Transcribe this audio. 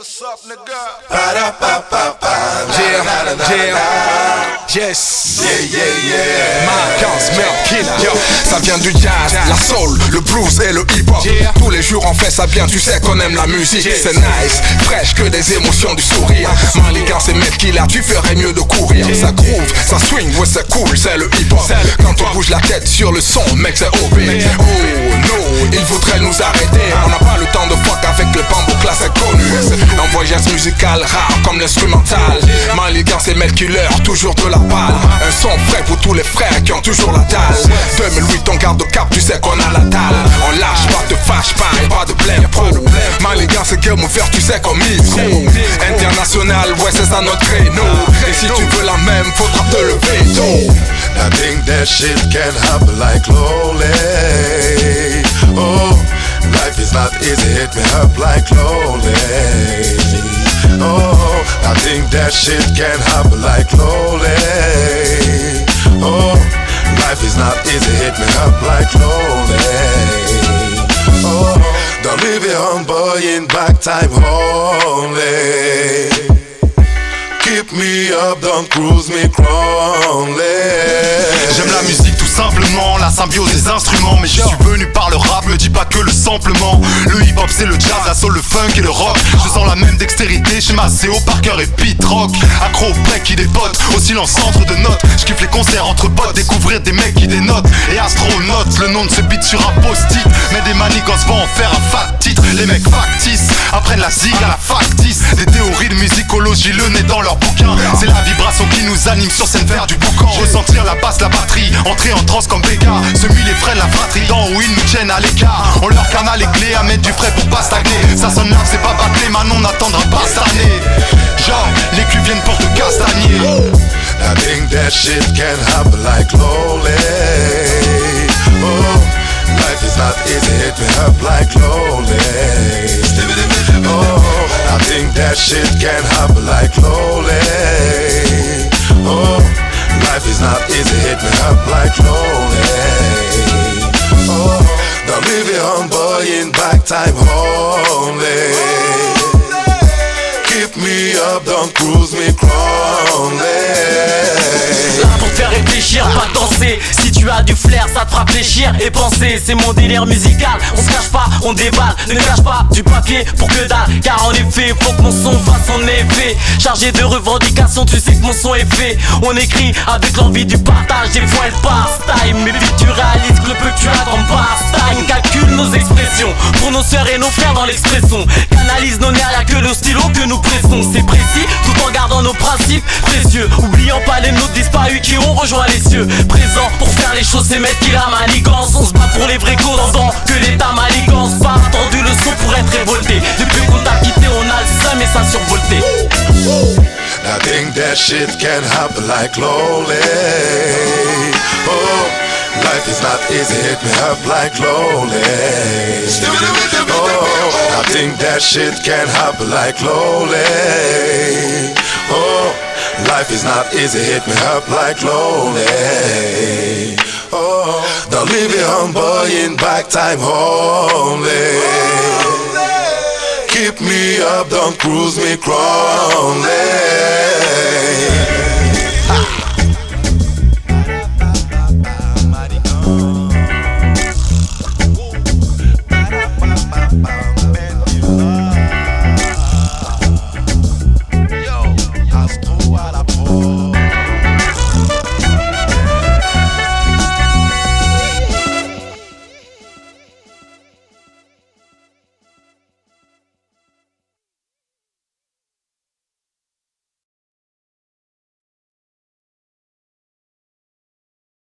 What's up, nigga? Yes. Killer. Ça vient du jazz, la soul, le blues et le hip-hop. Tous les jours on fait ça bien, tu sais qu'on aime la musique. C'est nice, fraîche que des émotions du sourire. Maligan c'est mec killer, tu ferais mieux de courir. Ça groove, ça swing, ouais c'est cool, c'est le hip-hop. Quand on bouge la tête sur le son, mec c'est OP. Oh no, il voudrait nous arrêter. On n'a pas le temps de fuck avec le bambou classe connu. Un voyage musical rare comme l'instrumental. Maligan c'est mec killer, toujours de la balle. Un son frais pour tous les frères qui ont toujours la dalle. 2008 on garde cap, tu sais qu'on a la dalle. On lâche pas, te fâche pas et pas de blême pro. Maligan c'est game over, tu sais qu'on mise gros. International, ouais c'est ça notre créneau. Et si tu veux la même, faudra te lever tôt. I think that shit can happen like Lole. Oh, life is not easy, hit me up like Lole. Oh, I think that shit can happen like Lole. Oh, life is not easy, hit me up like Lole. Oh, don't leave your home boy in back time only. Keep me up, don't cruise me crawling. J'aime la musique tout simplement, la symbiose des instruments. Mais je suis venu par le rap, me dis pas que le samplement. Le hip hop c'est le jazz, la soul, le funk et le rock. Je sens la même dextérité chez Maceo, Parker et Pete Rock. Accro au break qui dépote, au silence centre de notes. Je kiffe les concerts entre potes, découvrir des mecs qui dénotent. Et astronautes, le nom de ce beat sur un post-it. Mais des manigances vont en faire un fat titre. Les mecs factices apprennent la zig à la factice. Des théories de musicologie, le nez dans leur bouquin. C'est la vibration qui nous anime sur scène, faire du boucan. Ressentir la basse, la batterie, entrer en transe comme BK. Semis les frères, la fratrie, dans où ils nous tiennent à l'écart. On leur canal les clés à mettre du frais pour pas stagner. Ça sonne là, c'est pas bâclé, Manon n'attendra pas cette année. Genre, les culs viennent pour te castagner. I think that shit can happen like Lole. Oh, life is not easy, hit me up like Lole. Oh, I think that shit can happen like Lole. Oh, life is not easy, hit me up like Lole. Oh, don't leave your home boy in back time only. Keep me up, don't cruise me crawling. Là pour te faire réfléchir, pas danser. Si tu as du flair, ça te fera fléchir et penser. C'est mon délire musical, on se cache pas, on déballe. Ne cache pas du papier pour que dalle. Car en effet, faut que mon son fasse son effet. Chargé de revendications, tu sais que mon son est fait. On écrit avec l'envie du partage. Des fois elle passe time, mais vite tu réalises que le peu que tu as comme passe-time. Calcule nos expressions pour nos sœurs et nos frères dans l'expression. Canalise nos nerfs, y'a que le stylo que nous pressons. C'est précis, tout en gardant nos principes précieux. Oubliant pas les nôtres disparus qui ont rejoint les cieux. Présent pour faire les choses, c'est mettre qui la manigance. On se bat pour les vrais causes, pendant que l'état manigance. Pas attendu le son pour être révolté. Depuis qu'on t'a quitté, on a le seum et ça survolté. I think that shit can happen like Lole. Oh, life is not easy, hit me up like Lole. Oh, I think that shit can happen like Lole. Oh, life is not easy, hit me up like Lole. Oh, don't leave your home boy in back time only. Keep me up, don't cruise me crawling.